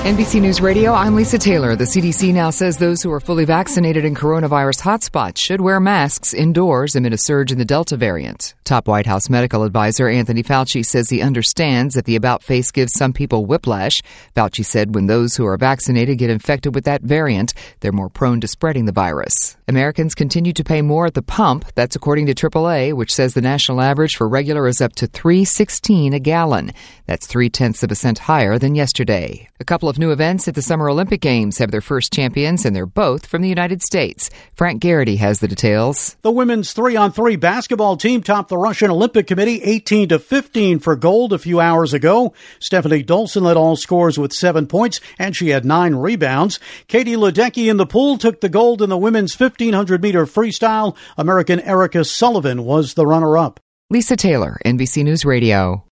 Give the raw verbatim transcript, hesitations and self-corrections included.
N B C News Radio, I'm Lisa Taylor. The C D C now says those who are fully vaccinated in coronavirus hotspots should wear masks indoors amid a surge in the Delta variant. Top White House medical advisor Anthony Fauci says he understands that the about-face gives some people whiplash. Fauci said when those who are vaccinated get infected with that variant, they're more prone to spreading the virus. Americans continue to pay more at the pump. That's according to triple A, which says the national average for regular is up to three sixteen a gallon. That's three-tenths of a cent higher than yesterday. A couple of new events at the Summer Olympic Games have their first champions, and they're both from the United States. Frank Garrity has the details. The women's three-on-three basketball team topped the Russian Olympic Committee eighteen to fifteen for gold a few hours ago. Stephanie Dolson led all scores with seven points, and she had nine rebounds. Katie Ledecky in the pool took the gold in the women's fifteen hundred meter freestyle. American Erica Sullivan was the runner-up. Lisa Taylor, N B C News Radio.